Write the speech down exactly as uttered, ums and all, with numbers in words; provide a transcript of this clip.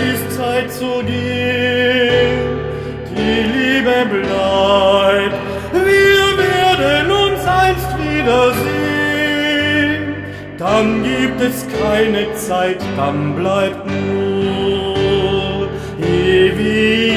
ist Zeit zu gehen, die Liebe bleibt, wir werden uns einst wiedersehen. Dann gibt es keine Zeit, dann bleibt nur ewig.